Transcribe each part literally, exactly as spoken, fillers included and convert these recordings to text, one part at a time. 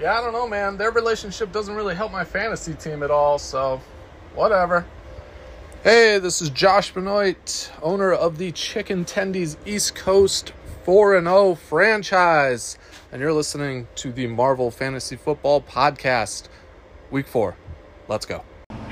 yeah, I don't know, man. Their relationship doesn't really help my fantasy team at all, so whatever. Hey, this is Josh Benoit, owner of the Chicken Tendies East Coast four and oh franchise, and you're listening to the Marvel Fantasy Football Podcast, Week four. Let's go.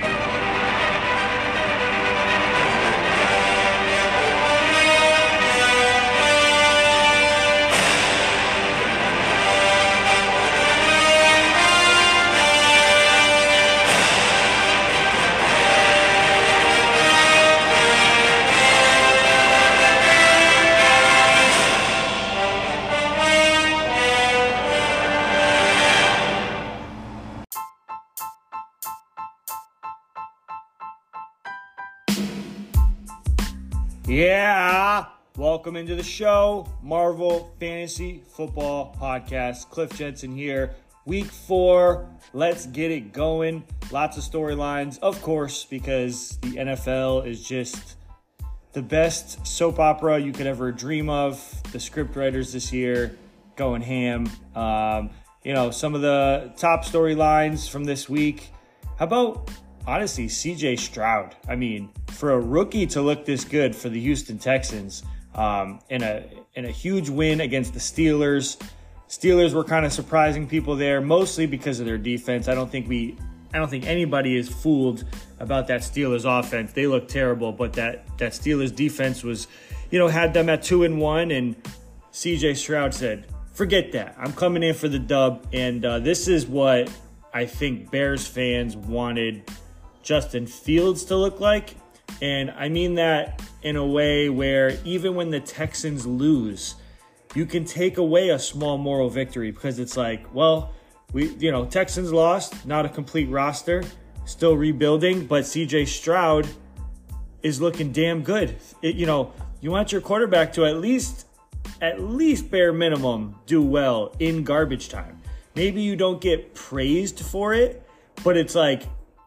Yeah, welcome into the show, Marvel Fantasy Football Podcast. Cliff Jensen here, week four. Let's get it going. Lots of storylines, of course, because the N F L is just the best soap opera you could ever dream of. The scriptwriters this year going ham. Um, you know, some of the top storylines from this week. How about, honestly, C J Stroud? I mean, for a rookie to look this good for the Houston Texans, um, in a in a huge win against the Steelers. Steelers were kind of surprising people there, mostly because of their defense. I don't think we, I don't think anybody is fooled about that Steelers offense. They look terrible, but that that Steelers defense was, you know, had them at two and one. And C J Stroud said, "Forget that. I'm coming in for the dub." And uh, this is what I think Bears fans wanted Justin Fields to look like. And I mean that in a way where even when the Texans lose, you can take away a small moral victory, because it's like, well, we, you know, Texans lost, not a complete roster, still rebuilding, but C J Stroud is looking damn good. It, you know, you want your quarterback to at least, at least bare minimum, do well in garbage time. Maybe you don't get praised for it, but it's like,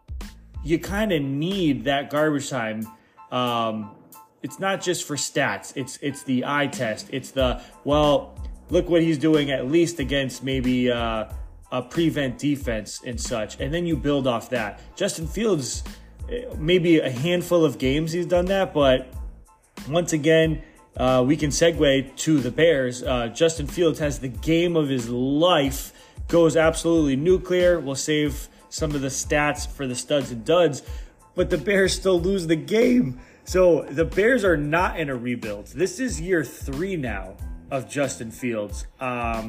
you kind of need that garbage time. Um, it's not just for stats. It's it's the eye test. It's the, well, look what he's doing at least against maybe uh, a prevent defense and such. And then you build off that. Justin Fields, maybe a handful of games he's done that. But once again, uh, we can segue to the Bears. Uh, Justin Fields has the game of his life. Goes absolutely nuclear. We'll save some of the stats for the studs and duds, but the Bears still lose the game. So the Bears are not in a rebuild. This is year three now of Justin Fields. Um,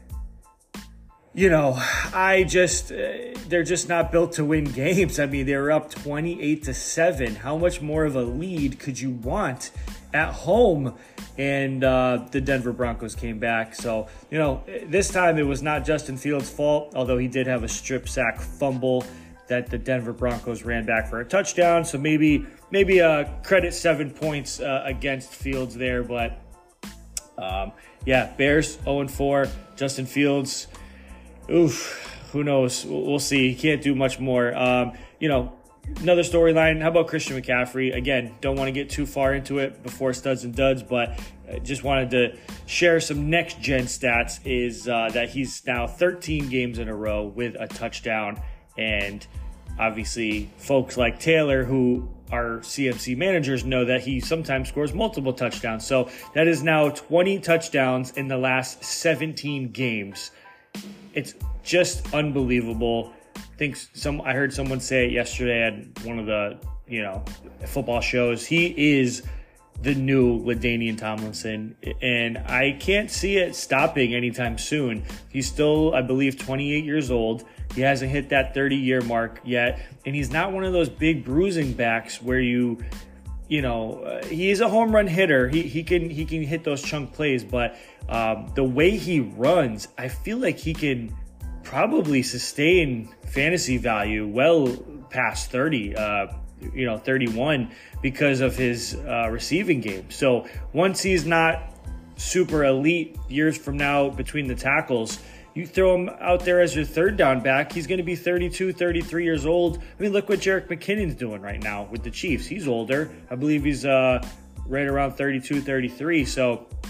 you know, I just, uh, they're just not built to win games. I mean, they were up twenty-eight to seven. How much more of a lead could you want at home? And uh, the Denver Broncos came back. So, you know, this time it was not Justin Fields' fault, although he did have a strip sack fumble that the Denver Broncos ran back for a touchdown. So maybe maybe uh, credit seven points uh, against Fields there. But, um, yeah, Bears oh and four. Justin Fields, oof, who knows? We'll see. He can't do much more. Um, you know, another storyline, how about Christian McCaffrey? Again, don't want to get too far into it before studs and duds, but just wanted to share some next-gen stats, is uh, that he's now thirteen games in a row with a touchdown. And obviously, folks like Taylor, who are C M C managers, know that he sometimes scores multiple touchdowns. So that is now twenty touchdowns in the last seventeen games. It's just unbelievable. I think some, I heard someone say it yesterday at one of the, you know, football shows. He is the new LaDainian Tomlinson, and I can't see it stopping anytime soon. He's still, I believe, twenty-eight years old. He hasn't hit that thirty-year mark yet, and he's not one of those big bruising backs where you, you know, uh, he is a home run hitter. He he can he can hit those chunk plays, but um, the way he runs, I feel like he can probably sustain fantasy value well past thirty, uh, you know, thirty-one, because of his uh, receiving game. So once he's not super elite years from now between the tackles, you throw him out there as your third down back, he's going to be thirty-two, thirty-three years old. I mean, look what Jerick McKinnon's doing right now with the Chiefs. He's older. I believe he's uh, right around thirty-two, thirty-three. So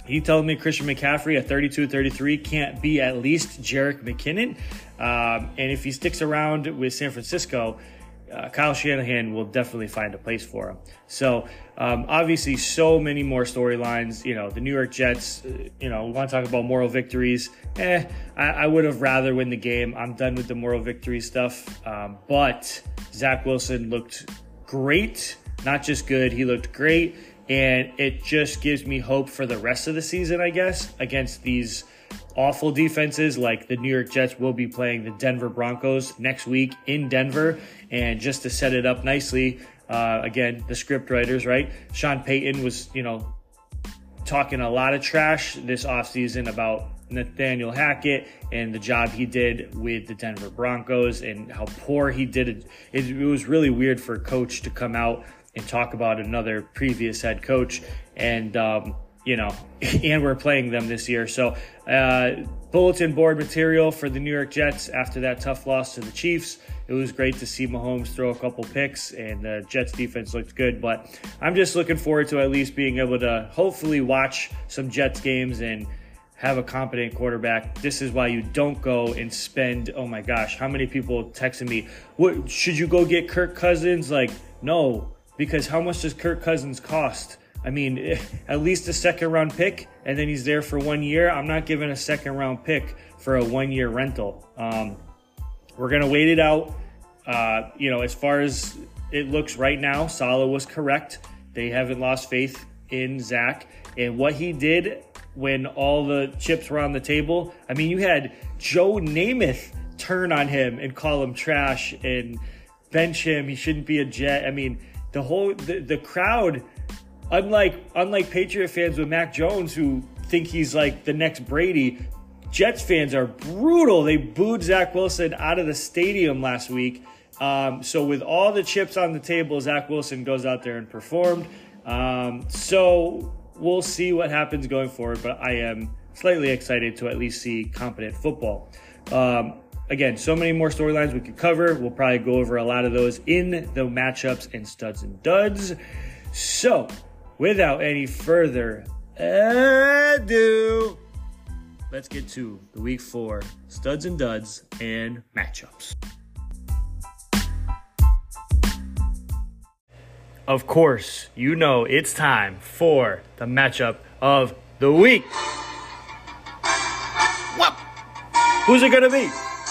He told me Christian McCaffrey at thirty-two thirty-three can't be at least Jerick McKinnon. Um, and if he sticks around with San Francisco, uh, Kyle Shanahan will definitely find a place for him. So um, obviously so many more storylines. You know, the New York Jets, uh, you know, we want to talk about moral victories. Eh, I, I would have rather win the game. I'm done with the moral victory stuff. Um, but Zach Wilson looked great, not just good. He looked great. And it just gives me hope for the rest of the season, I guess, against these awful defenses. Like the New York Jets will be playing the Denver Broncos next week in Denver. And just to set it up nicely, uh, again, the script writers, right? Sean Payton was, you know, talking a lot of trash this offseason about Nathaniel Hackett and the job he did with the Denver Broncos and how poor he did it. It, it was really weird for a coach to come out and talk about another previous head coach. And, um, you know, and we're playing them this year. So uh, bulletin board material for the New York Jets after that tough loss to the Chiefs. It was great to see Mahomes throw a couple picks, and the Jets defense looked good. But I'm just looking forward to at least being able to hopefully watch some Jets games and have a competent quarterback. This is why you don't go and spend, oh my gosh, how many people texting me, what should you go get Kirk Cousins? Like, no. Because how much does Kirk Cousins cost? I mean, at least a second round pick, and then he's there for one year. I'm not giving a second round pick for a one year rental. Um, we're going to wait it out. Uh, you know, as far as it looks right now, Saleh was correct. They haven't lost faith in Zach. And what he did when all the chips were on the table, I mean, you had Joe Namath turn on him and call him trash and bench him. He shouldn't be a Jet. I mean, The whole the, the crowd, unlike unlike Patriot fans with Mac Jones who think he's like the next Brady, Jets fans are brutal. They booed Zach Wilson out of the stadium last week. Um, so with all the chips on the table, Zach Wilson goes out there and performed. Um, so we'll see what happens going forward, but I am slightly excited to at least see competent football. Um, Again, so many more storylines we could cover. We'll probably go over a lot of those in the matchups and studs and duds. So, without any further ado, let's get to the week four studs and duds and matchups. Of course, you know it's time for the matchup of the week. What? Who's it going to be?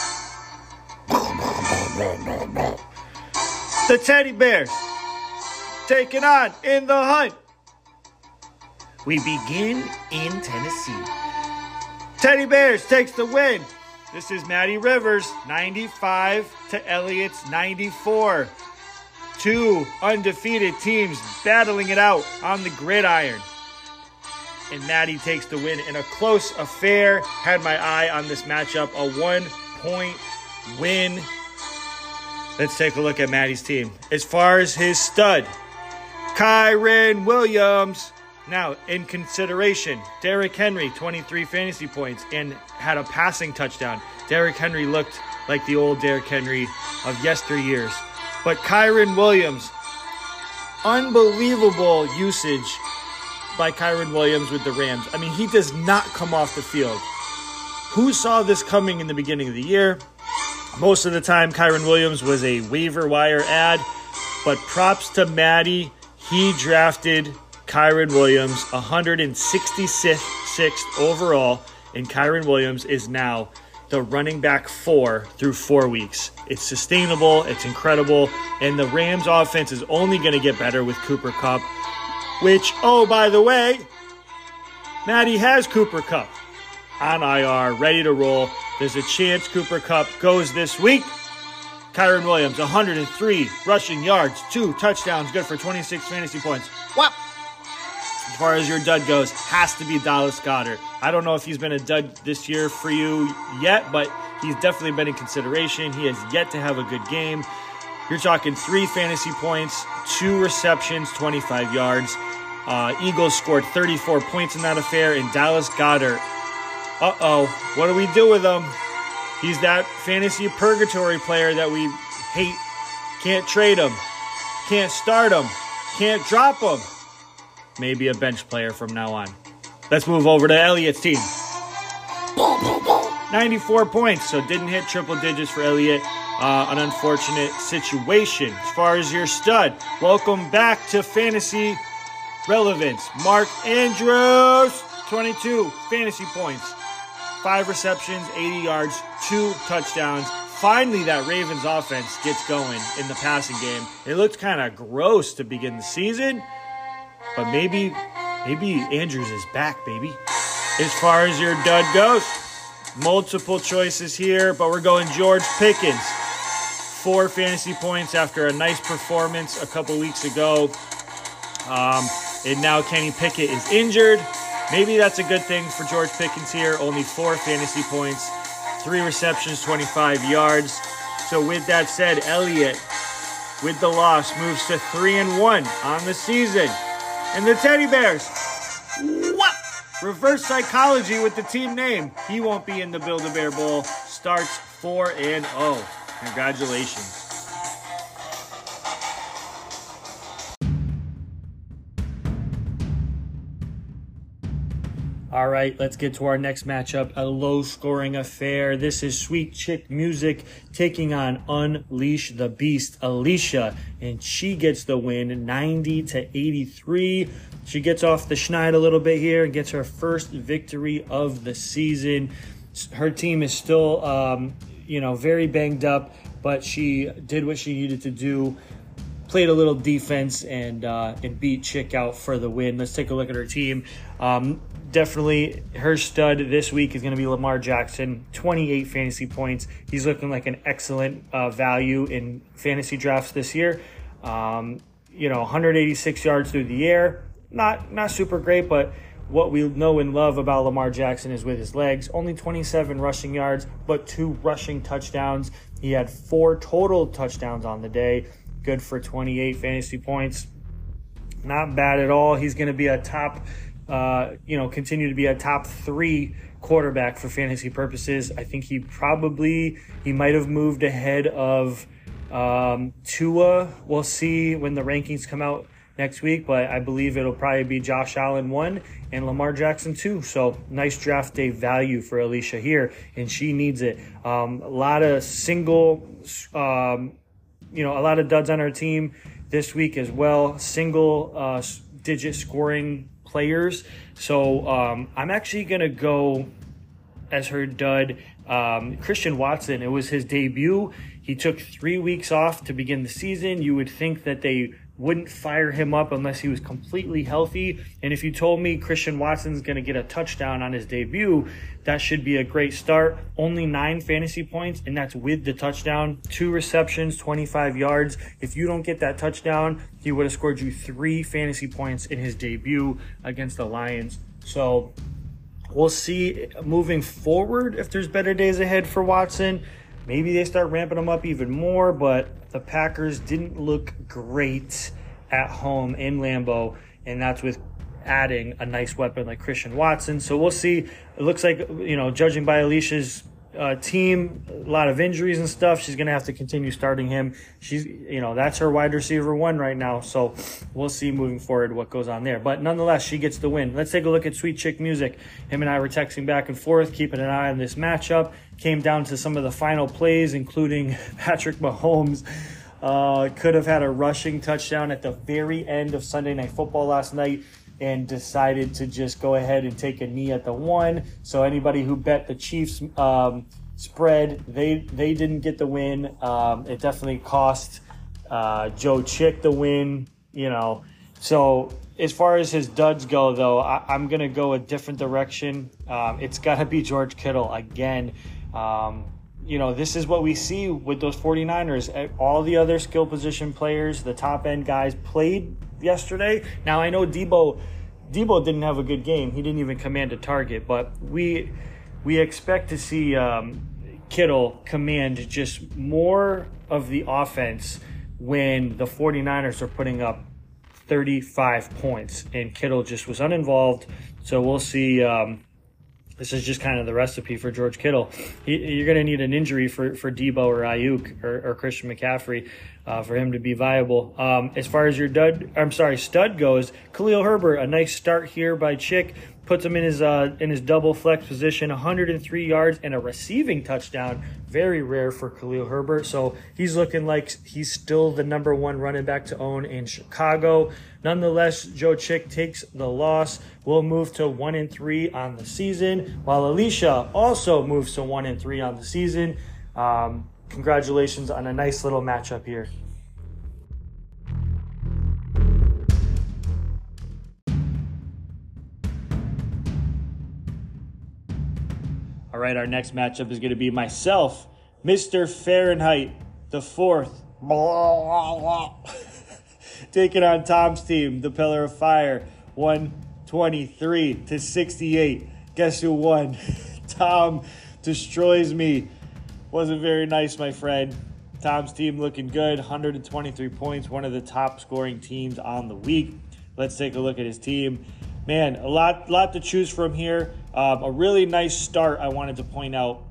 The Teddy Bears taking on In the Hunt. We begin in Tennessee. Teddy Bears takes the win. This is Matty Rivers, ninety-five to Elliott's ninety-four. Two undefeated teams battling it out on the gridiron. And Matty takes the win in a close affair. Had my eye on this matchup, a one-point win. Let's take a look at Matty's team. As far as his stud, Kyren Williams. Now, in consideration, Derrick Henry, twenty-three fantasy points and had a passing touchdown. Derrick Henry looked like the old Derrick Henry of yesteryears. But Kyren Williams, unbelievable usage by Kyren Williams with the Rams. I mean, he does not come off the field. Who saw this coming in the beginning of the year? Most of the time, Kyren Williams was a waiver wire ad, but props to Matty. He drafted Kyren Williams one hundred sixty-sixth overall, and Kyren Williams is now the running back four through four weeks. It's sustainable, it's incredible, and the Rams offense is only going to get better with Cooper Kupp, which, oh, by the way, Matty has Cooper Kupp on I R, ready to roll. There's a chance Cooper Kupp goes this week. Kyren Williams, one hundred three rushing yards, two touchdowns, good for twenty-six fantasy points. What? As far as your dud goes, has to be Dallas Goedert. I don't know if he's been a dud this year for you yet, but he's definitely been in consideration. He has yet to have a good game. You're talking three fantasy points, two receptions, twenty-five yards. Uh, Eagles scored thirty-four points in that affair, and Dallas Goedert, uh-oh, what do we do with him? He's that fantasy purgatory player that we hate. Can't trade him. Can't start him. Can't drop him. Maybe a bench player from now on. Let's move over to Elliott's team. ninety-four points, so didn't hit triple digits for Elliott. Uh, an unfortunate situation. As far as your stud, welcome back to fantasy relevance. Mark Andrews, twenty-two fantasy points, five receptions, eighty yards, two touchdowns. Finally, that Ravens offense gets going in the passing game. It looked kind of gross to begin the season, but maybe, maybe Andrews is back, baby. As far as your dud goes, multiple choices here, but we're going George Pickens. Four fantasy points after a nice performance a couple weeks ago. Um, and now Kenny Pickett is injured. Maybe that's a good thing for George Pickens here. Only four fantasy points, three receptions, twenty-five yards. So with that said, Elliott, with the loss, moves to three and one on the season. And the Teddy Bears, what? Reverse psychology with the team name. He won't be in the Build-A-Bear Bowl. Starts four and oh. Congratulations. All right, let's get to our next matchup, a low-scoring affair. This is Sweet Chick Music taking on Unleash the Beast, Alicia, and she gets the win, ninety to eighty-three. She gets off the schneid a little bit here and gets her first victory of the season. Her team is still, um, you know, very banged up, but she did what she needed to do. Played a little defense and uh, and beat Chick out for the win. Let's take a look at her team. Um, definitely her stud this week is going to be Lamar Jackson, twenty-eight fantasy points. He's looking like an excellent uh, value in fantasy drafts this year. Um, you know, one hundred eighty-six yards through the air. Not, not super great, but what we know and love about Lamar Jackson is with his legs. Only twenty-seven rushing yards, but two rushing touchdowns. He had four total touchdowns on the day. Good for twenty-eight fantasy points. Not bad at all. He's going to be a top, uh, you know, continue to be a top three quarterback for fantasy purposes. I think he probably, he might have moved ahead of um, Tua. We'll see when the rankings come out next week, but I believe it'll probably be Josh Allen one and Lamar Jackson two. So nice draft day value for Alicia here, and she needs it. Um, a lot of single, um, you know, a lot of duds on her team this week as well. Single uh, digit scoring players. So um, I'm actually going to go as her dud. Um, Christian Watson, it was his debut. He took three weeks off to begin the season. You would think that they wouldn't fire him up unless he was completely healthy. And if you told me Christian Watson's going to get a touchdown on his debut, that should be a great start. Only nine fantasy points, and that's with the touchdown. Two receptions, twenty-five yards. If you don't get that touchdown, he would have scored you three fantasy points in his debut against the Lions. So we'll see moving forward if there's better days ahead for Watson. Maybe they start ramping him up even more, but the Packers didn't look great at home in Lambeau, and that's with adding a nice weapon like Christian Watson. So we'll see. It looks like, you know, judging by Alicia's uh, team, a lot of injuries and stuff, she's going to have to continue starting him. She's, you know, that's her wide receiver one right now. So we'll see moving forward what goes on there. But nonetheless, she gets the win. Let's take a look at Sweet Chick Music. Him and I were texting back and forth, keeping an eye on this matchup. Came down to some of the final plays, including Patrick Mahomes. Uh, could have had a rushing touchdown at the very end of Sunday Night Football last night and decided to just go ahead and take a knee at the one. So anybody who bet the Chiefs um, spread, they they didn't get the win. Um, it definitely cost uh, Joe Chick the win, you know. So as far as his duds go, though, I, I'm going to go a different direction. Um, it's got to be George Kittle again. Um, you know, this is what we see with those 49ers. All the other skill position players, the top-end guys, played yesterday. Now, I know Debo Debo didn't have a good game. He didn't even command a target. But we we expect to see um, Kittle command just more of the offense when the 49ers are putting up thirty-five points. And Kittle just was uninvolved. So we'll see. Um, This is just kind of the recipe for George Kittle. He, you're going to need an injury for, for Debo or Ayuk or, or Christian McCaffrey uh, for him to be viable. Um, as far as your dud, I'm sorry, stud goes, Khalil Herbert, a nice start here by Chick. puts him in his uh, in his double flex position, one hundred three yards and a receiving touchdown. Very rare for Khalil Herbert. So he's looking like he's still the number one running back to own in Chicago. Nonetheless, Joe Chick takes the loss. We'll move to one and three on the season, while Alicia also moves to one and three on the season. Um, congratulations on a nice little matchup here. All right, our next matchup is going to be myself, Mister Fahrenheit, the fourth, taking on Tom's team, the Pillar of Fire, one twenty-three to sixty-eight. Guess who won? Tom destroys me. Wasn't very nice, my friend. Tom's team looking good, one hundred twenty-three points, one of the top scoring teams on the week. Let's take a look at his team. Man, a lot, lot to choose from here. Um, a really nice start, I wanted to point out.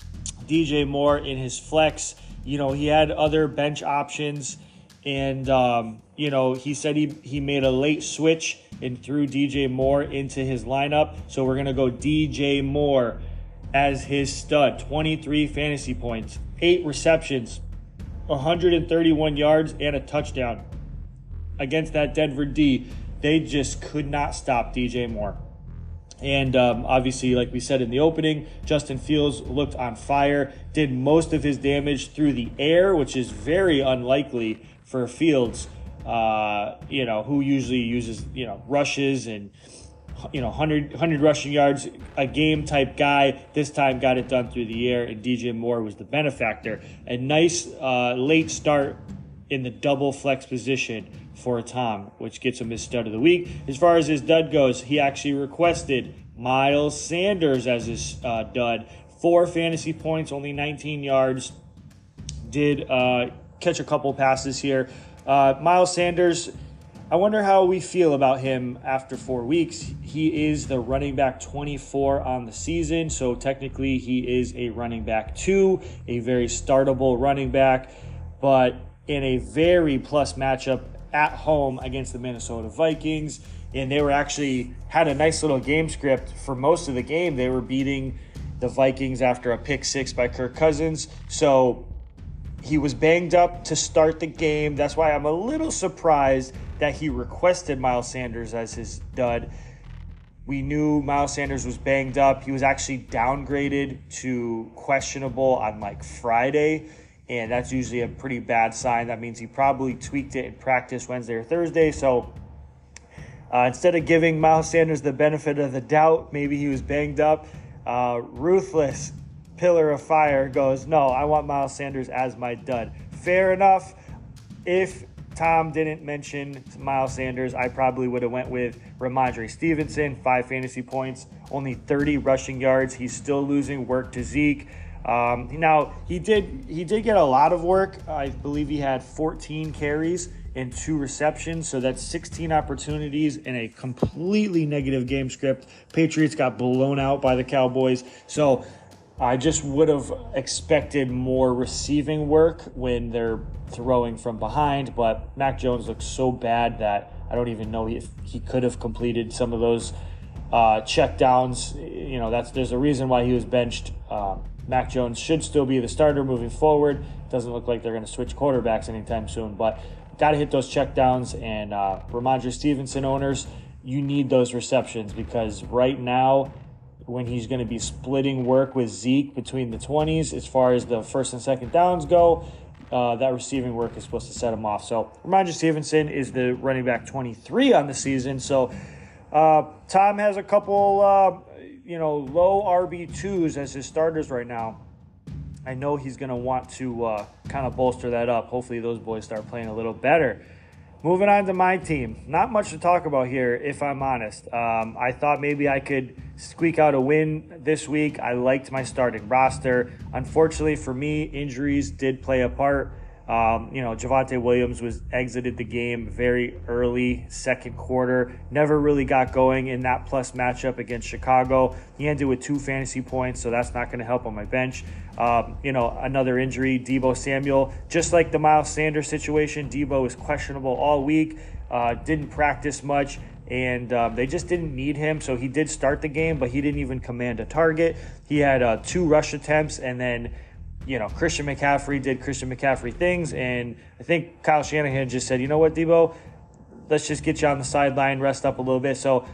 D J Moore in his flex. You know, he had other bench options, and, um, you know, he said he, he made a late switch and threw D J Moore into his lineup. So we're going to go D J Moore as his stud. twenty-three fantasy points, eight receptions, one hundred thirty-one yards, and a touchdown. Against that Denver D, they just could not stop D J Moore. And um, obviously, like we said in the opening, Justin Fields looked on fire, did most of his damage through the air, which is very unlikely for Fields, uh, you know, who usually uses, you know, rushes and, you know, one hundred, one hundred rushing yards a game type guy. This time got it done through the air, and D J Moore was the benefactor. A nice uh, late start in the double flex position for Tom, which gets him his stud of the week. As far as his dud goes, he actually requested Miles Sanders as his uh, dud. Four fantasy points, only nineteen yards. Did uh, catch a couple passes here. Uh, Miles Sanders, I wonder how we feel about him after four weeks. He is the running back twenty-four on the season, so technically he is a running back two, a very startable running back, but in a very plus matchup at home against the Minnesota Vikings. And they were actually had a nice little game script for most of the game. They were beating the Vikings after a pick six by Kirk Cousins. So he was banged up to start the game. That's why I'm a little surprised that he requested Miles Sanders as his dud. We knew Miles Sanders was banged up. He was actually downgraded to questionable on like Friday. And that's usually a pretty bad sign. That means he probably tweaked it in practice Wednesday or Thursday. So uh, instead of giving Miles Sanders the benefit of the doubt, maybe he was banged up, uh, ruthless Pillar of Fire goes, no, I want Miles Sanders as my dud. Fair enough. If Tom didn't mention Miles Sanders, I probably would have went with Ramondre Stevenson, five fantasy points, only thirty rushing yards. He's still losing work to Zeke. Um, now, he did he did get a lot of work. I believe he had fourteen carries and two receptions, so that's sixteen opportunities in a completely negative game script. Patriots got blown out by the Cowboys, so I just would have expected more receiving work when they're throwing from behind, but Mac Jones looks so bad that I don't even know if he could have completed some of those uh, check downs. You know, that's there's a reason why he was benched. Um, Mac Jones should still be the starter moving forward. Doesn't look like they're going to switch quarterbacks anytime soon, but got to hit those check downs. And uh, Ramondre Stevenson owners, you need those receptions because right now, when he's going to be splitting work with Zeke between the twenties, as far as the first and second downs go, uh, that receiving work is supposed to set him off. So Ramondre Stevenson is the running back twenty-three on the season. So uh, Tom has a couple uh, you know, low R B twos as his starters right now. I know he's going to want to uh, kind of bolster that up. Hopefully those boys start playing a little better. Moving on to my team. Not much to talk about here, if I'm honest. Um, I thought maybe I could squeak out a win this week. I liked my starting roster. Unfortunately for me, injuries did play a part. Um, you know, Javonte Williams was exited the game very early, second quarter. Never really got going in that plus matchup against Chicago. He ended with two fantasy points, so that's not going to help on my bench. Um, you know, another injury, Deebo Samuel. Just like the Miles Sanders situation, Deebo was questionable all week, uh, didn't practice much, and um, they just didn't need him. So he did start the game, but he didn't even command a target. He had uh, two rush attempts, and then, you know, Christian McCaffrey did Christian McCaffrey things. And I think Kyle Shanahan just said, you know what, Debo, let's just get you on the sideline, rest up a little bit. So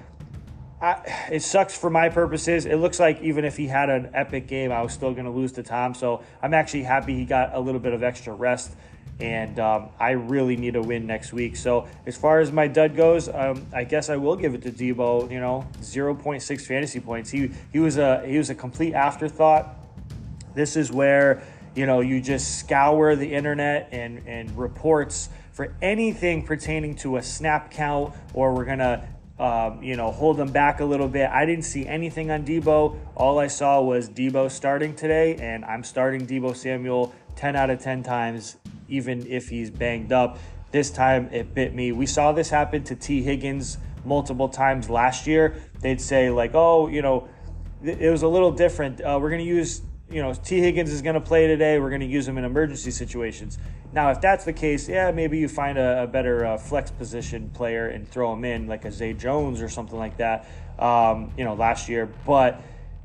I, it sucks for my purposes. It looks like even if he had an epic game, I was still going to lose to Tom. So I'm actually happy he got a little bit of extra rest. And um, I really need a win next week. So as far as my dud goes, um, I guess I will give it to Debo. You know, zero point six fantasy points. He he was a he was a complete afterthought. This is where, you know, you just scour the internet and and reports for anything pertaining to a snap count, or we're gonna um, you know hold them back a little bit. I didn't see anything on Debo. All I saw was Debo starting today, and I'm starting Debo Samuel ten out of ten times, even if he's banged up. This time it bit me. We saw this happen to T. Higgins multiple times last year. They'd say like, oh, you know, it was a little different. Uh, we're going to use, you know, T. Higgins is going to play today. We're going to use him in emergency situations. Now, if that's the case, yeah, maybe you find a, a better uh, flex position player and throw him in, like a Zay Jones or something like that, um, you know, last year. But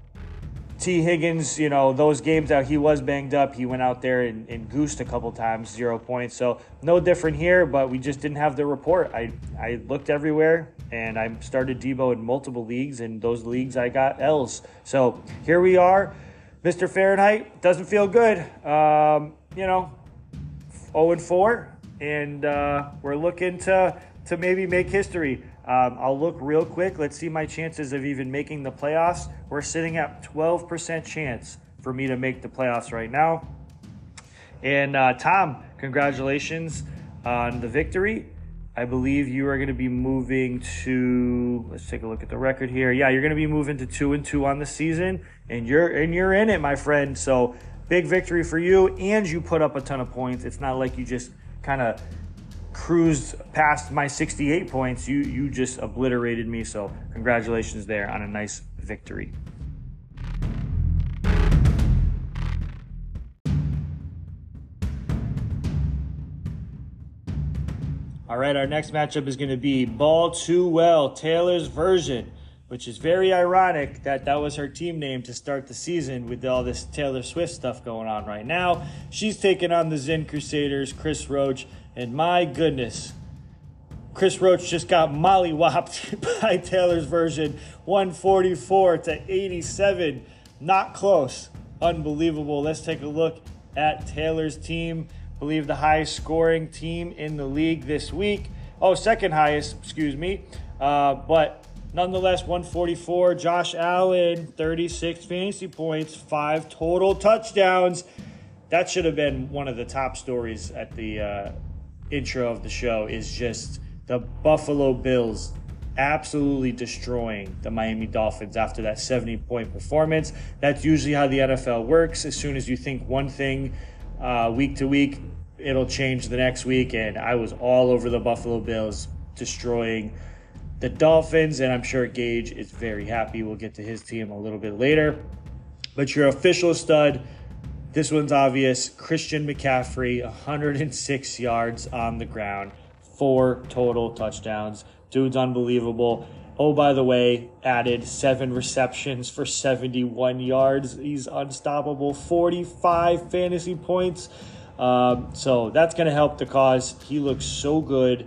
T. Higgins, you know, those games that he was banged up, he went out there and, and goosed a couple times, zero points. So no different here, but we just didn't have the report. I, I looked everywhere, and I started Debo in multiple leagues, and those leagues I got L's. So here we are. Mister Fahrenheit doesn't feel good. Um, you know, oh and four, and uh, we're looking to, to maybe make history. Um, I'll look real quick. Let's see my chances of even making the playoffs. We're sitting at twelve percent chance for me to make the playoffs right now. And uh, Tom, congratulations on the victory. I believe you are going to be moving to, let's take a look at the record here. Yeah, you're going to be moving to two and two on the season, and you're and you're in it, my friend. So big victory for you, and you put up a ton of points. It's not like you just kind of cruised past my sixty-eight points. You you just obliterated me. So congratulations there on a nice victory. All right, our next matchup is going to be Ball Too Well, Taylor's version, which is very ironic that that was her team name to start the season with all this Taylor Swift stuff going on right now. She's taking on the Zen Crusaders, Chris Roach, and my goodness, Chris Roach just got mollywopped by Taylor's version, one forty-four to eighty-seven. Not close. Unbelievable. Let's take a look at Taylor's team. I believe the highest scoring team in the league this week. Oh, second highest, excuse me. Uh, but nonetheless, one forty-four. Josh Allen, thirty-six fantasy points, five total touchdowns. That should have been one of the top stories at the uh, intro of the show, is just the Buffalo Bills absolutely destroying the Miami Dolphins after that seventy-point performance. That's usually how the N F L works. As soon as you think one thing uh, week to week, it'll change the next week, and I was all over the Buffalo Bills destroying the Dolphins, and I'm sure Gage is very happy. We'll get to his team a little bit later. But your official stud, this one's obvious, Christian McCaffrey, one hundred six yards on the ground, four total touchdowns. Dude's unbelievable. Oh, by the way, added seven receptions for seventy-one yards. He's unstoppable. forty-five fantasy points. Um, so that's going to help the cause. He looks so good.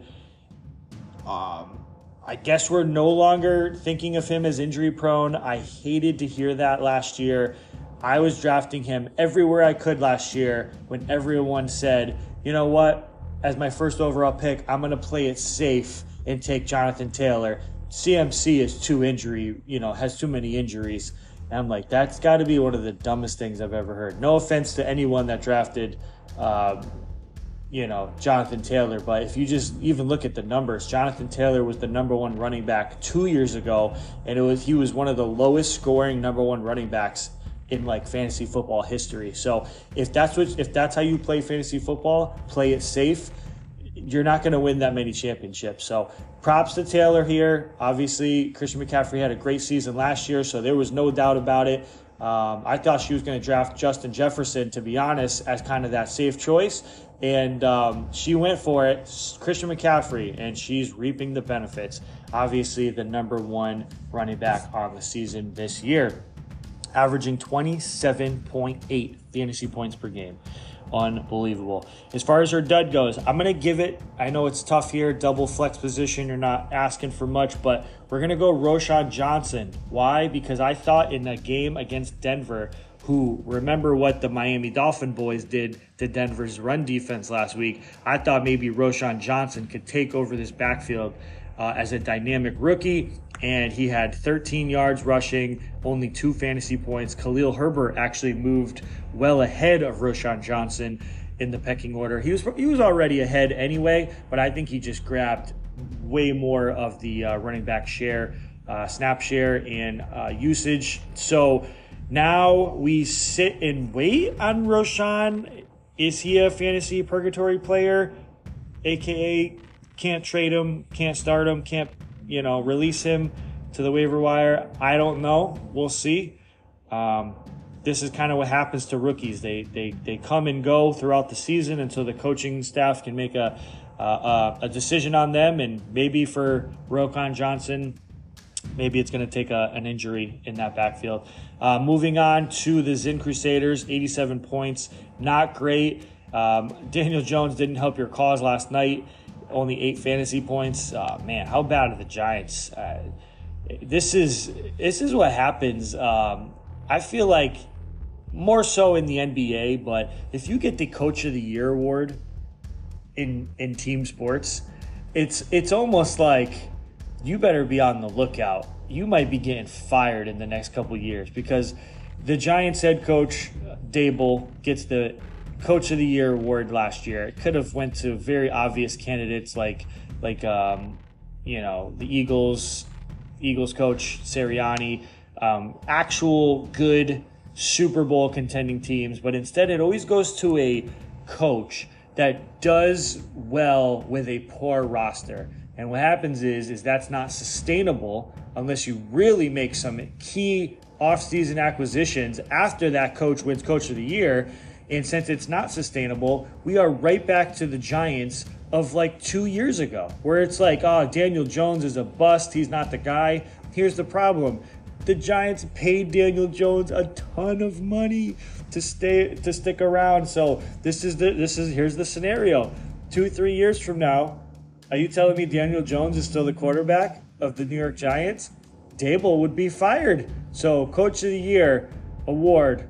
Um, I guess we're no longer thinking of him as injury prone. I hated to hear that last year. I was drafting him everywhere I could last year when everyone said, you know what, as my first overall pick, I'm going to play it safe and take Jonathan Taylor. C M C is too injury, you know, has too many injuries. And I'm like, that's got to be one of the dumbest things I've ever heard. No offense to anyone that drafted, um, you know, Jonathan Taylor. But if you just even look at the numbers, Jonathan Taylor was the number one running back two years ago. And it was he was one of the lowest scoring number one running backs in like fantasy football history. So if that's what if that's how you play fantasy football, play it safe. You're not going to win that many championships. So props to Taylor here. Obviously, Christian McCaffrey had a great season last year, so there was no doubt about it. Um, I thought she was going to draft Justin Jefferson, to be honest, as kind of that safe choice. And um, she went for it, Christian McCaffrey, and she's reaping the benefits. Obviously, the number one running back on the season this year, averaging twenty-seven point eight fantasy points per game. Unbelievable. As far as her dud goes, I'm going to give it, I know it's tough here, double flex position, you're not asking for much, but we're going to go Roschon Johnson. Why? Because I thought in that game against Denver, who, remember what the Miami Dolphin boys did to Denver's run defense last week, I thought maybe Roschon Johnson could take over this backfield uh, as a dynamic rookie, and he had thirteen yards rushing, only two fantasy points. Khalil Herbert actually moved well ahead of Roschon Johnson in the pecking order. He was he was already ahead anyway, but I think he just grabbed way more of the uh, running back share, uh, snap share, and uh, usage. So now we sit and wait on Roschon. Is he a fantasy purgatory player, A K A can't trade him, can't start him, can't you know release him to the waiver wire? I don't know. We'll see. Um, this is kind of what happens to rookies. They they they come and go throughout the season until the coaching staff can make a uh, a decision on them. And maybe for Roschon Johnson, maybe it's going to take a, an injury in that backfield. Uh, moving on to the Zin Crusaders, eighty-seven points, not great. Um, Daniel Jones didn't help your cause last night. Only eight fantasy points. Uh, man, how bad are the Giants? Uh, this is this is what happens. Um, I feel like more so in the N B A, but if you get the Coach of the Year award in in team sports, it's it's almost like you better be on the lookout. You might be getting fired in the next couple years because the Giants head coach Dable gets the Coach of the Year award last year. It could have went to very obvious candidates like like um, you know the Eagles, Eagles coach Sirianni, um, actual good Super Bowl contending teams. But instead, it always goes to a coach that does well with a poor roster. And what happens is is that's not sustainable unless you really make some key offseason acquisitions after that coach wins Coach of the Year. And since it's not sustainable, we are right back to the Giants of like two years ago, where it's like, oh, Daniel Jones is a bust. He's not the guy. Here's the problem. The Giants paid Daniel Jones a ton of money to stay to stick around. So this is the this is here's the scenario. Two, three years from now, are you telling me Daniel Jones is still the quarterback of the New York Giants? Dable would be fired. So Coach of the Year award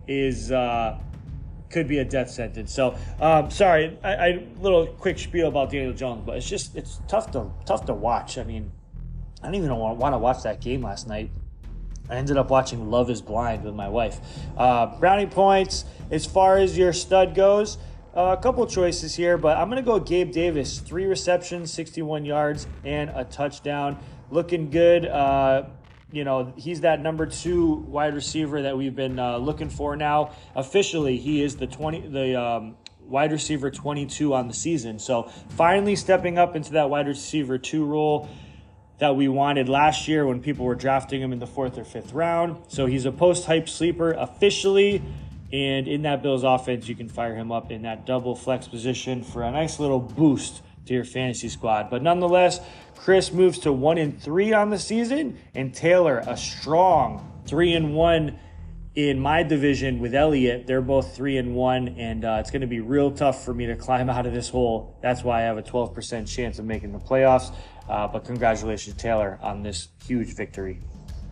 is uh could be a death sentence. So, um, sorry, I, I little quick spiel about Daniel Jones, but it's just it's tough to tough to watch. I mean, I didn't even want, want to watch that game last night. I ended up watching Love Is Blind with my wife. Uh, brownie points. As far as your stud goes, uh, a couple choices here, but I'm gonna go Gabe Davis. Three receptions, sixty-one yards, and a touchdown. Looking good. Uh, You know, he's that number two wide receiver that we've been uh, looking for now. Officially, he is the twenty, the um, wide receiver twenty-two on the season. So finally stepping up into that wide receiver two role that we wanted last year when people were drafting him in the fourth or fifth round. So he's a post-hype sleeper officially. And in that Bills offense, you can fire him up in that double flex position for a nice little boost to your fantasy squad. But nonetheless, Chris moves to one and three on the season, and Taylor a strong three and one in my division with Elliott. They're both three and one, and uh, it's going to be real tough for me to climb out of this hole. That's why I have a twelve percent chance of making the playoffs. Uh, but congratulations, Taylor, on this huge victory.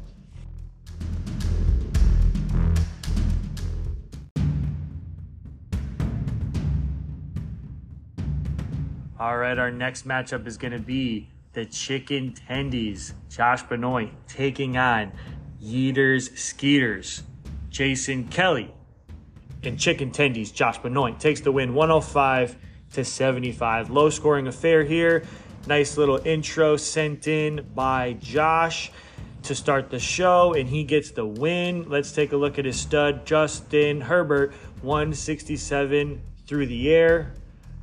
All right, our next matchup is going to be the Chicken Tendies, Josh Benoit, taking on Yeeters Skeeters, Jason Kelly. And Chicken Tendies, Josh Benoit takes the win one oh five to seventy-five. Low scoring affair here. Nice little intro sent in by Josh to start the show, and he gets the win. Let's take a look at his stud, Justin Herbert, one sixty-seven through the air.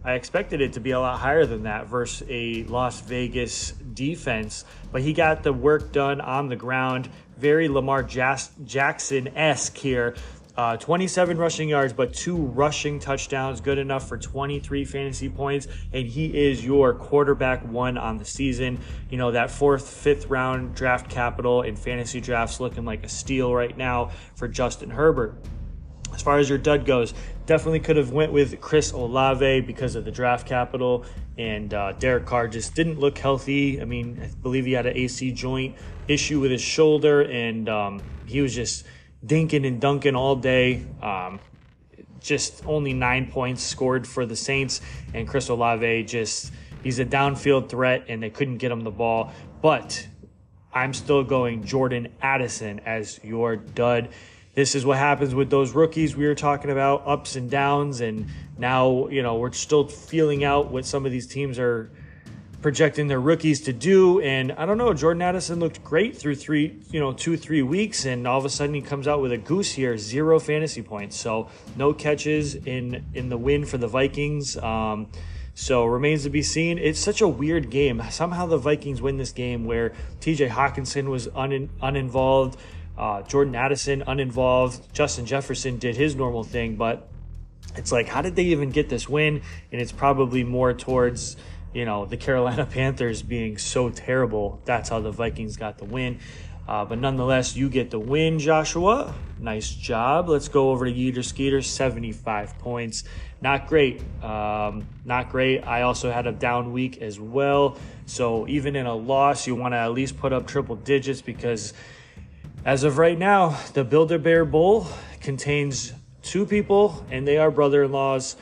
I expected it to be a lot higher than that versus a Las Vegas defense, but he got the work done on the ground. Very Lamar Jackson-esque here. Uh, twenty-seven rushing yards, but two rushing touchdowns, good enough for twenty-three fantasy points, and he is your quarterback one on the season. You know, that fourth, fifth round draft capital in fantasy drafts looking like a steal right now for Justin Herbert. As far as your dud goes, definitely could have went with Chris Olave because of the draft capital, and uh, Derek Carr just didn't look healthy. I mean, I believe he had an A C joint issue with his shoulder, and um, he was just dinking and dunking all day. Um, just only nine points scored for the Saints, and Chris Olave just, he's a downfield threat, and they couldn't get him the ball. But I'm still going Jordan Addison as your dud. This is what happens with those rookies we were talking about, ups and downs, and now, you know, we're still feeling out what some of these teams are projecting their rookies to do. And I don't know, Jordan Addison looked great through three, you know, two, three weeks, and all of a sudden he comes out with a goose here, zero fantasy points. So no catches in in the win for the Vikings. Um, so remains to be seen. It's such a weird game. Somehow the Vikings win this game where T J Hawkinson was un, uninvolved. Uh, Jordan Addison uninvolved. Justin Jefferson did his normal thing, but it's like, how did they even get this win? And it's probably more towards, you know, the Carolina Panthers being so terrible. That's how the Vikings got the win. Uh, but nonetheless, you get the win, Joshua. Nice job. Let's go over to Yeeter Skeeter, seventy-five points. Not great. Um, not great. I also had a down week as well. So even in a loss, you want to at least put up triple digits, because as of right now, the Build-A-Bear Bowl contains two people, and they are brother-in-laws.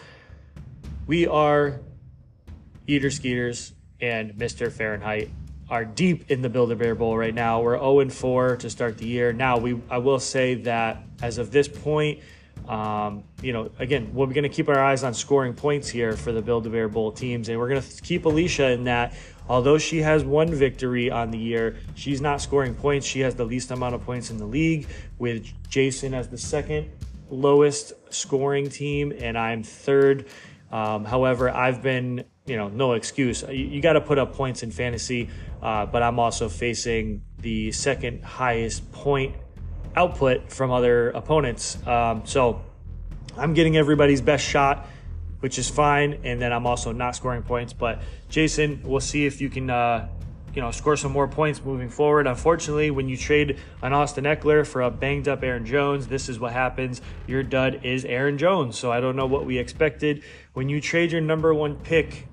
We are Eater Skeeters and Mister Fahrenheit are deep in the Build-A-Bear Bowl right now. We're oh and four to start the year. Now, we I will say that as of this point, um, you know, again, we're going to keep our eyes on scoring points here for the Build-A-Bear Bowl teams, and we're going to keep Alicia in that. Although she has one victory on the year, she's not scoring points. She has the least amount of points in the league, with Jason as the second lowest scoring team, and I'm third. Um, however, I've been, you know, no excuse. You, you got to put up points in fantasy, uh, but I'm also facing the second highest point output from other opponents. Um, so I'm getting everybody's best shot, which is fine. And then I'm also not scoring points. But Jason, we'll see if you can, uh, you know, score some more points moving forward. Unfortunately, when you trade an Austin Eckler for a banged up Aaron Jones, this is what happens. Your dud is Aaron Jones. So I don't know what we expected. When you trade your number one pick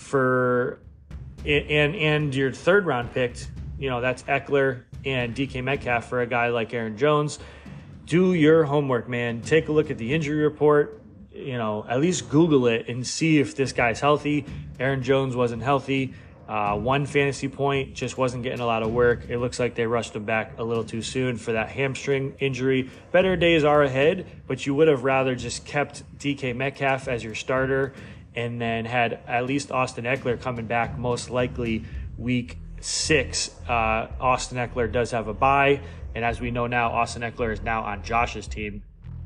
for and and your third round pick, you know, that's Eckler and D K Metcalf for a guy like Aaron Jones, do your homework, man. Take a look at the injury report. You know, at least Google it and see if this guy's healthy. Aaron Jones wasn't healthy. Uh, one fantasy point, just wasn't getting a lot of work. It looks like they rushed him back a little too soon for that hamstring injury. Better days are ahead, but you would have rather just kept D K Metcalf as your starter and then had at least Austin Eckler coming back most likely week six. Uh, Austin Eckler does have a bye, and as we know now, Austin Eckler is now on Josh's team.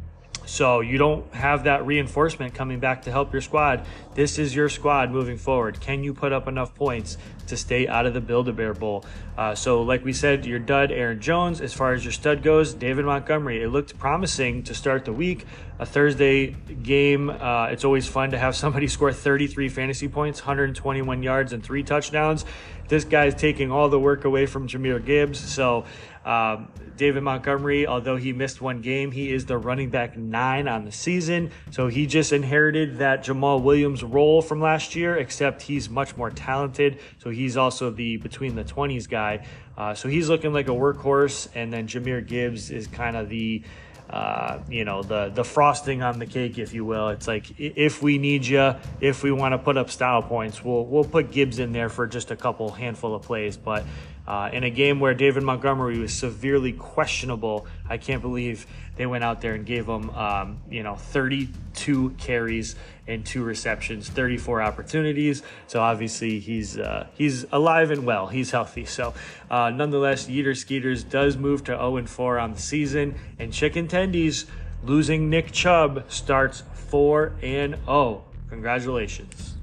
So you don't have that reinforcement coming back to help your squad. This is your squad moving forward. Can you put up enough points to stay out of the Build-A-Bear Bowl? Uh, so like we said, your dud, Aaron Jones. As far as your stud goes, David Montgomery. It looked promising to start the week. A Thursday game, uh, it's always fun to have somebody score thirty-three fantasy points, one hundred twenty-one yards, and three touchdowns. This guy's taking all the work away from Jahmyr Gibbs. So um, David Montgomery, although he missed one game, he is the running back nine on the season. So he just inherited that Jamal Williams role from last year, except he's much more talented. So he's also the between the twenties guy. Uh, so he's looking like a workhorse. And then Jahmyr Gibbs is kind of the Uh, you know, the the frosting on the cake, if you will. It's like, if we need you, if we want to put up style points, we'll we'll put Gibbs in there for just a couple handful of plays. But uh, in a game where David Montgomery was severely questionable, I can't believe they went out there and gave him, um, you know, thirty-two carries and two receptions, thirty-four opportunities. So obviously he's uh, he's alive and well. He's healthy. So uh, nonetheless, Yeeter Skeeters does move to oh and four on the season, and Chicken Tendies, losing Nick Chubb, starts four and oh. Congratulations.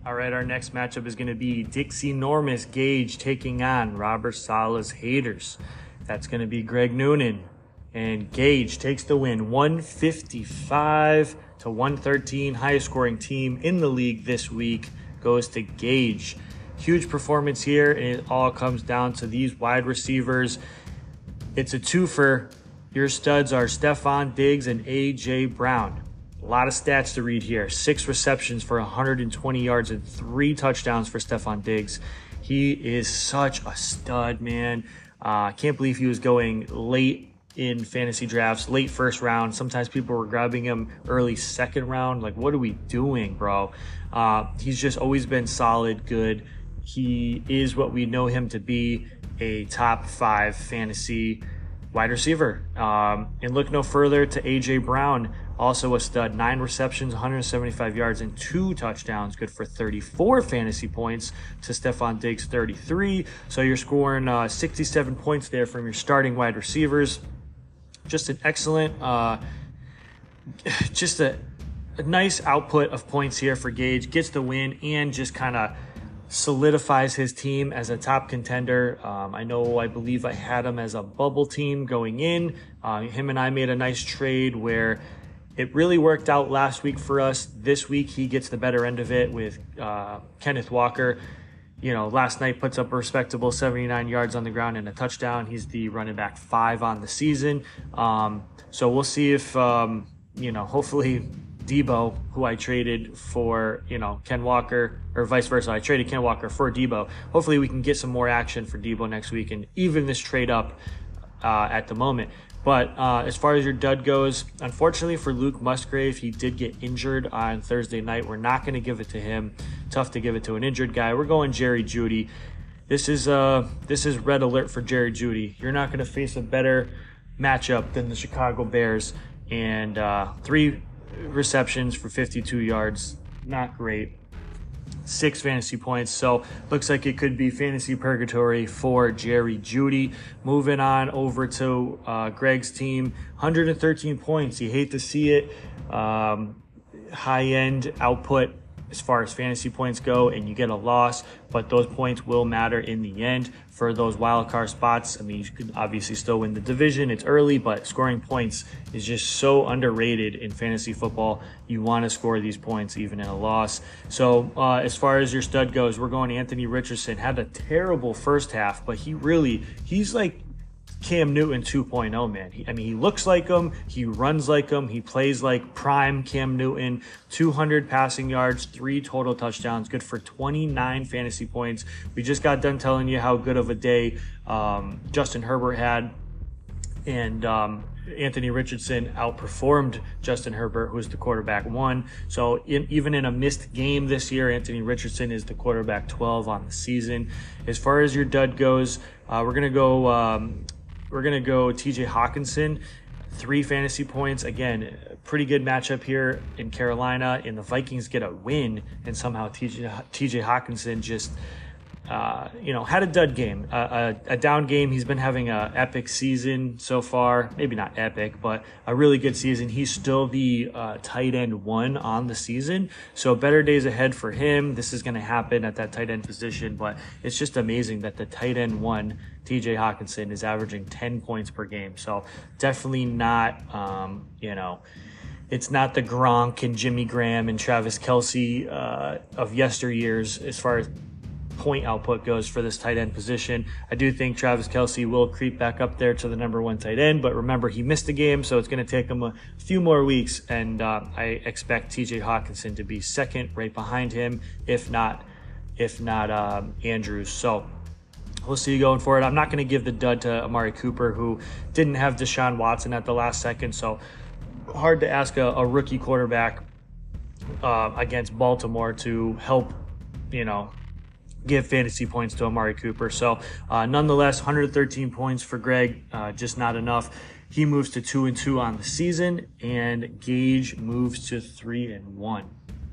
All right, our next matchup is going to be Dixie Normus Gage taking on Robert Sala's Haters. That's going to be Greg Noonan. And Gage takes the win, one fifty-five to one thirteen. Highest scoring team in the league this week goes to Gage. Huge performance here, and it all comes down to these wide receivers. It's a twofer. Your studs are Stefon Diggs and A J Brown. A lot of stats to read here. Six receptions for one hundred twenty yards and three touchdowns for Stefon Diggs. He is such a stud, man. I uh, can't believe he was going late in fantasy drafts, late first round. Sometimes people were grabbing him early second round. Like, what are we doing, bro? Uh, he's just always been solid, good. He is what we know him to be, a top five fantasy wide receiver. Um, and look no further to A J Brown, also a stud. Nine receptions, one hundred seventy-five yards, and two touchdowns. Good for thirty-four fantasy points to Stefon Diggs, thirty-three. So you're scoring uh, sixty-seven points there from your starting wide receivers. Just an excellent, uh, just a, a nice output of points here for Gage. Gets the win and just kind of solidifies his team as a top contender. Um, I know, I believe I had him as a bubble team going in. Uh, him and I made a nice trade where it really worked out last week for us. This week, he gets the better end of it with uh, Kenneth Walker. You know, last night puts up a respectable seventy-nine yards on the ground and a touchdown. He's the running back five on the season. Um, so we'll see if, um, you know, hopefully Debo, who I traded for, you know, Ken Walker, or vice versa. I traded Ken Walker for Debo. Hopefully we can get some more action for Debo next week and even this trade up uh, at the moment. But uh, as far as your dud goes, unfortunately for Luke Musgrave, he did get injured on Thursday night. We're not going to give it to him. Tough to give it to an injured guy. We're going Jerry Jeudy. This is uh this is red alert for Jerry Jeudy. You're not going to face a better matchup than the Chicago Bears. And uh, three receptions for fifty-two yards, not great. Six fantasy points, so looks like it could be fantasy purgatory for Jerry Jeudy. Moving on over to uh, Greg's team, one hundred thirteen points. You hate to see it. Um, high-end output as far as fantasy points go, and you get a loss, but those points will matter in the end for those wild card spots. I mean, you could obviously still win the division. It's early, but scoring points is just so underrated in fantasy football. You want to score these points even in a loss. So uh, as far as your stud goes, we're going Anthony Richardson. Had a terrible first half, but he really, he's like Cam Newton two point oh, man. He, I mean, he looks like him. He runs like him. He plays like prime Cam Newton. two hundred passing yards, three total touchdowns. Good for twenty-nine fantasy points. We just got done telling you how good of a day um, Justin Herbert had. And um, Anthony Richardson outperformed Justin Herbert, who's the quarterback one. So in, even in a missed game this year, Anthony Richardson is the quarterback twelve on the season. As far as your dud goes, uh, we're going to go... Um, We're going to go T J Hawkinson, three fantasy points. Again, pretty good matchup here in Carolina, and the Vikings get a win, and somehow T J, T J Hawkinson just, uh, you know, had a dud game, a, a, a down game. He's been having an epic season so far. Maybe not epic, but a really good season. He's still the uh, tight end one on the season, so better days ahead for him. This is going to happen at that tight end position, but it's just amazing that the tight end one, T J Hawkinson, is averaging ten points per game. So definitely not, um, you know, it's not the Gronk and Jimmy Graham and Travis Kelce uh, of yesteryears as far as point output goes for this tight end position. I do think Travis Kelce will creep back up there to the number one tight end, but remember, he missed a game, so it's going to take him a few more weeks, and uh, I expect T J Hawkinson to be second right behind him, if not, if not um, Andrews. So we'll see you going for it. I'm not going to give the dud to Amari Cooper, who didn't have Deshaun Watson at the last second, so hard to ask a, a rookie quarterback uh, against Baltimore to help, you know, give fantasy points to Amari Cooper. So uh, nonetheless, one hundred thirteen points for Greg, uh, just not enough. He moves to two and two on the season, and Gage moves to three and one.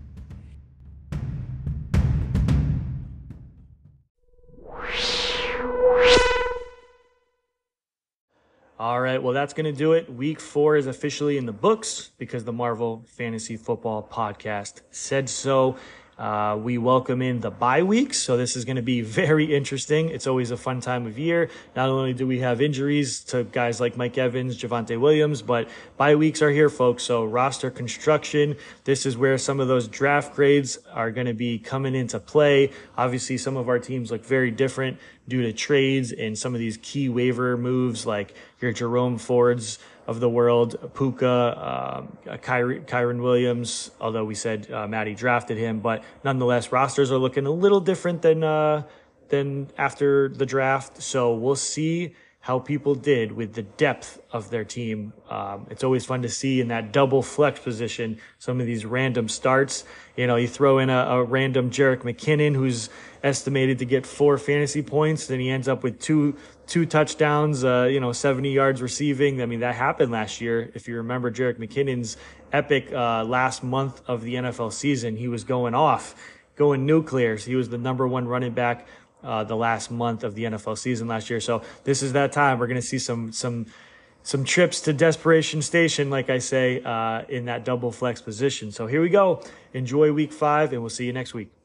All right, well, that's going to do it. Week four is officially in the books because the Marvel Fantasy Football Podcast said so. Uh, we welcome in the bye weeks, so this is going to be very interesting. It's always a fun time of year. Not only do we have injuries to guys like Mike Evans, Javonte Williams, but bye weeks are here, folks. So roster construction, this is where some of those draft grades are going to be coming into play. Obviously, some of our teams look very different due to trades and some of these key waiver moves like your Jerome Fords of the world, Puka, um, Kyrie, Kyron Williams, although we said uh, Matty drafted him, but nonetheless, rosters are looking a little different than uh, than after the draft. So we'll see how people did with the depth of their team. Um, it's always fun to see in that double flex position some of these random starts. You know, you throw in a, a random Jerick McKinnon who's estimated to get four fantasy points, then he ends up with two two touchdowns, uh, you know, seventy yards receiving. I mean, that happened last year. If you remember Jerick McKinnon's epic uh, last month of the N F L season, he was going off, going nuclear. So he was the number one running back uh, the last month of the N F L season last year. So this is that time. We're going to see some some some trips to desperation station, like I say, uh, in that double flex position. So here we go. Enjoy week five, and we'll see you next week.